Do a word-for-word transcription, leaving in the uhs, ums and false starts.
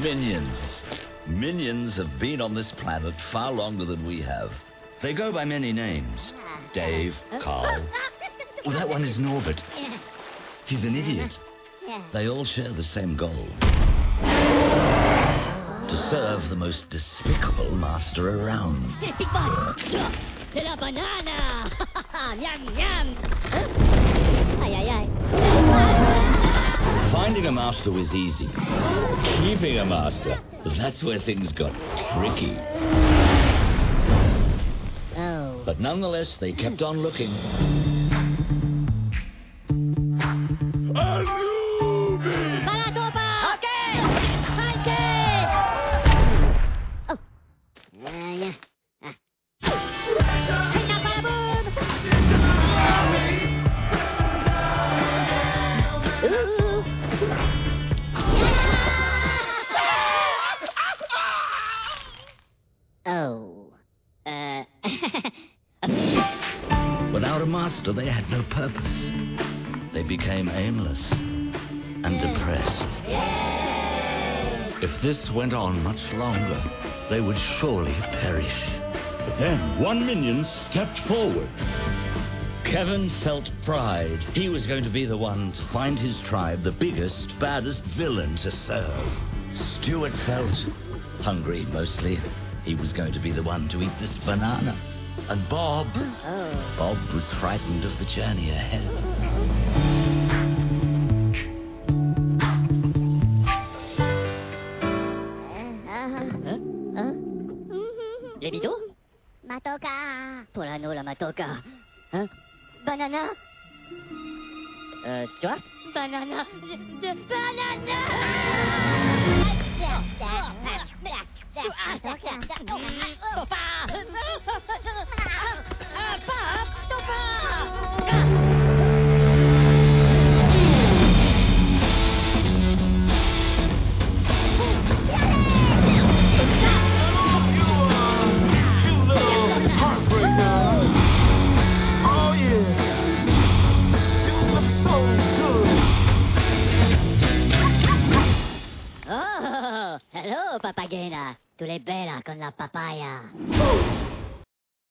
Minions. Minions have been on this planet far longer than we have. They go by many names. Dave, Carl. Oh, that one is Norbert. He's an idiot. They all share the same goal. To serve the most despicable master around. Big boss! To the banana! Yum, yum! Ay, ay, ay. Finding a master was easy. Keeping a master, that's where things got tricky. Oh. But nonetheless, they kept on looking. Balatopa! Okay! Okay! Oh. Yeah, yeah. Oh. Uh. Without a master, they had no purpose. They became aimless and depressed. If this went on much longer, they would surely perish. But then one minion stepped forward. Kevin felt pride. He was going to be the one to find his tribe the biggest, baddest villain to serve. Stuart felt hungry, mostly. He was going to be the one to eat this banana. And Bob, Oh. Bob was frightened of the journey ahead. Lebido? Matoka. Polano la matoka. Hein? Banana? Euh, Stuart? Banana. De banana! Oh, hello, papagena. Tu l'hai bella con la papaya.